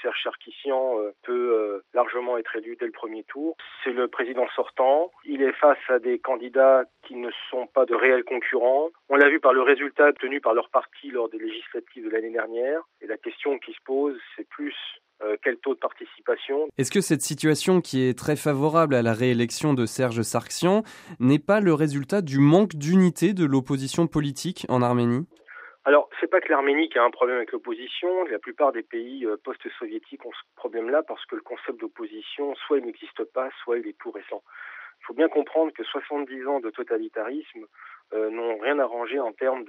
Serge Sarkissian peut largement être élu dès le premier tour. C'est le président sortant. Il est face à des candidats qui ne sont pas de réels concurrents. On l'a vu par le résultat obtenu par leur parti lors des législatives de l'année dernière. Et la question qui se pose, c'est plus quel taux de participation. Est-ce que cette situation qui est très favorable à la réélection de Serge Sarkissian n'est pas le résultat du manque d'unité de l'opposition politique en Arménie ? Alors, c'est pas que l'Arménie qui a un problème avec l'opposition. La plupart des pays post-soviétiques ont ce problème-là parce que le concept d'opposition, soit il n'existe pas, soit il est tout récent. Il faut bien comprendre que 70 ans de totalitarisme n'ont rien arrangé en termes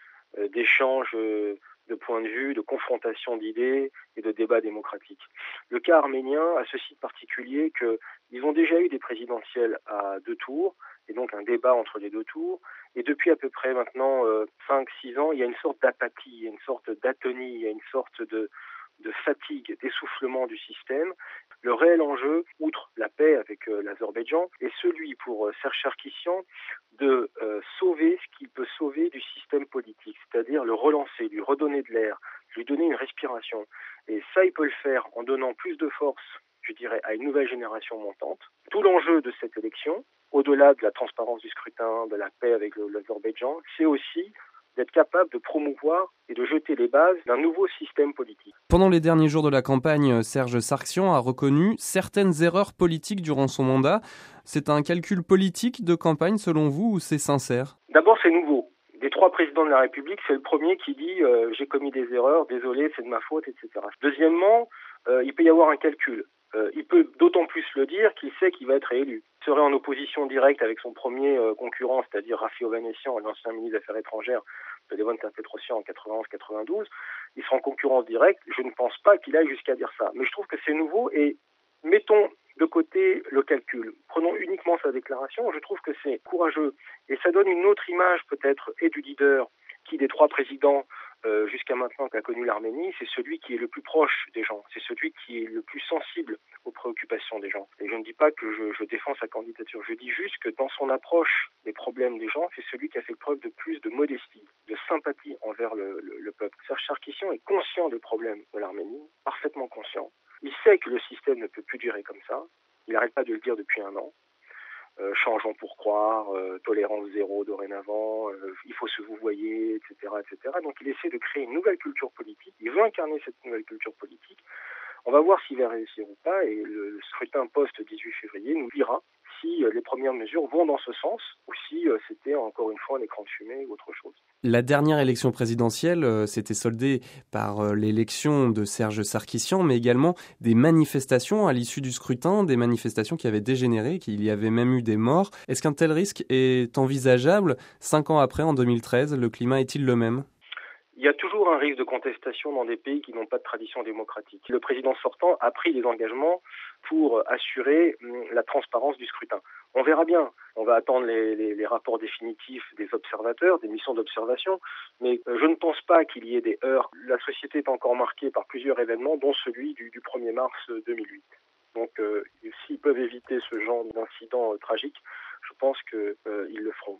d'échanges de points de vue, de confrontation d'idées et de débats démocratiques. Le cas arménien a ceci de particulier qu'ils ont déjà eu des présidentielles à 2 tours, et donc un débat entre les 2 tours. Et depuis à peu près maintenant 5-6 ans, il y a une sorte d'apathie, il y a une sorte d'atonie, il y a une sorte de fatigue, d'essoufflement du système. Le réel enjeu, outre la paix avec l'Azerbaïdjan, est celui pour Serge Sarkissian de sauver ce qu'il peut sauver du système politique, c'est-à-dire le relancer, lui redonner de l'air, lui donner une respiration. Et ça, il peut le faire en donnant plus de force, je dirais, à une nouvelle génération montante. Tout l'enjeu de cette élection, au-delà de la transparence du scrutin, de la paix avec l'Azerbaïdjan, c'est aussi d'être capable de promouvoir et de jeter les bases d'un nouveau système politique. Pendant les derniers jours de la campagne, Serge Sarkissian a reconnu certaines erreurs politiques durant son mandat. C'est un calcul politique de campagne selon vous ou c'est sincère ? D'abord, c'est nouveau. Des 3 présidents de la République, c'est le premier qui dit « j'ai commis des erreurs, désolé, c'est de ma faute, etc. » Deuxièmement, il peut y avoir un calcul. Il peut d'autant plus le dire qu'il sait qu'il va être réélu. Il serait en opposition directe avec son premier concurrent, c'est-à-dire Rafi Hovhannissian, l'ancien ministre des Affaires étrangères de Levon Petrosian en 91-92. Il sera en concurrence directe. Je ne pense pas qu'il aille jusqu'à dire ça. Mais je trouve que c'est nouveau et mettons de côté le calcul. Prenons uniquement sa déclaration. Je trouve que c'est courageux et ça donne une autre image peut-être et du leader qui des 3 présidents jusqu'à maintenant qu'a connu l'Arménie, c'est celui qui est le plus proche des gens, c'est celui qui est le plus sensible aux préoccupations des gens. Et je ne dis pas que je défends sa candidature, je dis juste que dans son approche des problèmes des gens, c'est celui qui a fait preuve de plus de modestie, de sympathie envers le peuple. Serge Sarkissian est conscient des problèmes de l'Arménie, parfaitement conscient. Il sait que le système ne peut plus durer comme ça, il n'arrête pas de le dire depuis 1 an. Changeons pour croire, tolérance zéro dorénavant, il faut se vouvoyer, etc., etc. Donc il essaie de créer une nouvelle culture politique, il veut incarner cette nouvelle culture politique. On va voir s'il va réussir ou pas, et le scrutin post-18 février nous dira si les premières mesures vont dans ce sens, ou si c'était encore une fois un écran de fumée ou autre chose. La dernière élection présidentielle s'était soldée par l'élection de Serge Sarkissian, mais également des manifestations à l'issue du scrutin, des manifestations qui avaient dégénéré, qu'il y avait même eu des morts. Est-ce qu'un tel risque est envisageable 5 ans après, en 2013, le climat est-il le même ? Il y a toujours un risque de contestation dans des pays qui n'ont pas de tradition démocratique. Le président sortant a pris des engagements pour assurer la transparence du scrutin. On verra bien. On va attendre les rapports définitifs des observateurs, des missions d'observation, mais je ne pense pas qu'il y ait des heurts. La société est encore marquée par plusieurs événements, dont celui du 1er mars 2008. Donc, s'ils peuvent éviter ce genre d'incident tragique, je pense qu'ils le feront.